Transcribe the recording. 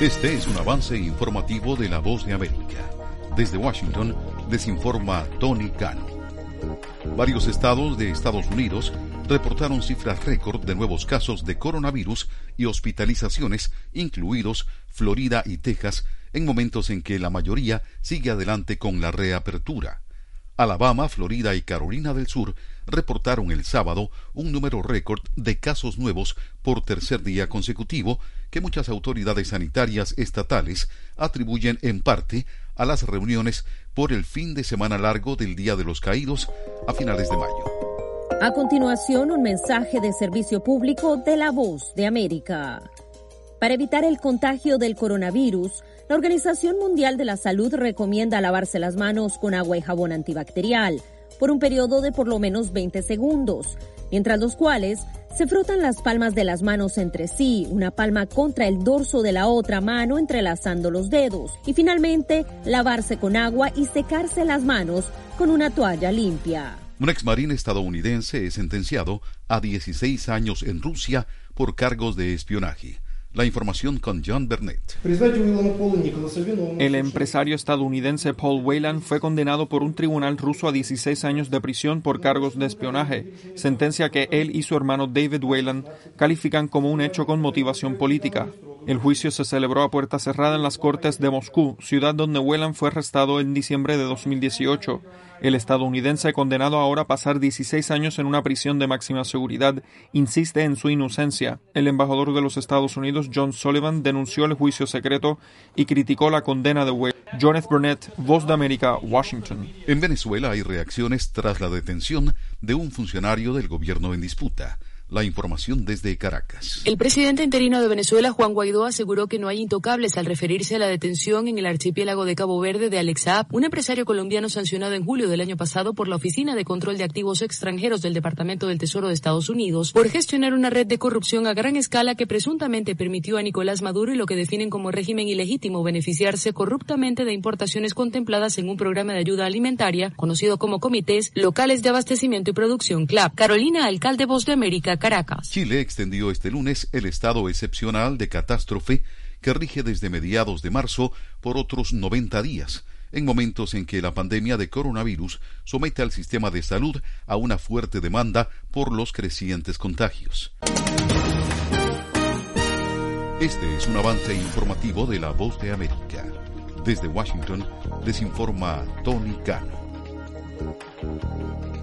Este es un avance informativo de La Voz de América. Desde Washington, les informa Tony Cano. Varios estados de Estados Unidos reportaron cifras récord de nuevos casos de coronavirus y hospitalizaciones, incluidos Florida y Texas, en momentos en que la mayoría sigue adelante con la reapertura. Alabama, Florida y Carolina del Sur reportaron el sábado un número récord de casos nuevos por tercer día consecutivo que muchas autoridades sanitarias estatales atribuyen en parte a las reuniones por el fin de semana largo del Día de los Caídos a finales de mayo. A continuación, un mensaje de servicio público de La Voz de América. Para evitar el contagio del coronavirus, la Organización Mundial de la Salud recomienda lavarse las manos con agua y jabón antibacterial por un periodo de por lo menos 20 segundos, mientras los cuales se frotan las palmas de las manos entre sí, una palma contra el dorso de la otra mano entrelazando los dedos, y finalmente lavarse con agua y secarse las manos con una toalla limpia. Un exmarín estadounidense es sentenciado a 16 años en Rusia por cargos de espionaje. La información con John Burnett. El empresario estadounidense Paul Whelan fue condenado por un tribunal ruso a 16 años de prisión por cargos de espionaje, sentencia que él y su hermano David Whelan califican como un hecho con motivación política. El juicio se celebró a puerta cerrada en las cortes de Moscú, ciudad donde Whelan fue arrestado en diciembre de 2018. El estadounidense, condenado ahora a pasar 16 años en una prisión de máxima seguridad, insiste en su inocencia. El embajador de los Estados Unidos, John Sullivan, denunció el juicio secreto y criticó la condena de Whelan. John F. Burnett, Voz de América, Washington. En Venezuela hay reacciones tras la detención de un funcionario del gobierno en disputa. La información desde Caracas. El presidente interino de Venezuela, Juan Guaidó, aseguró que no hay intocables al referirse a la detención en el archipiélago de Cabo Verde de Alex Saab, un empresario colombiano sancionado en julio del año pasado por la Oficina de Control de Activos Extranjeros del Departamento del Tesoro de Estados Unidos por gestionar una red de corrupción a gran escala que presuntamente permitió a Nicolás Maduro y lo que definen como régimen ilegítimo beneficiarse corruptamente de importaciones contempladas en un programa de ayuda alimentaria conocido como Comités Locales de Abastecimiento y Producción CLAP. Carolina, alcalde, Voz de América, Caracas. Chile extendió este lunes el estado excepcional de catástrofe que rige desde mediados de marzo por otros 90 días, en momentos en que la pandemia de coronavirus somete al sistema de salud a una fuerte demanda por los crecientes contagios. Este es un avance informativo de La Voz de América. Desde Washington les informa Tony Cano.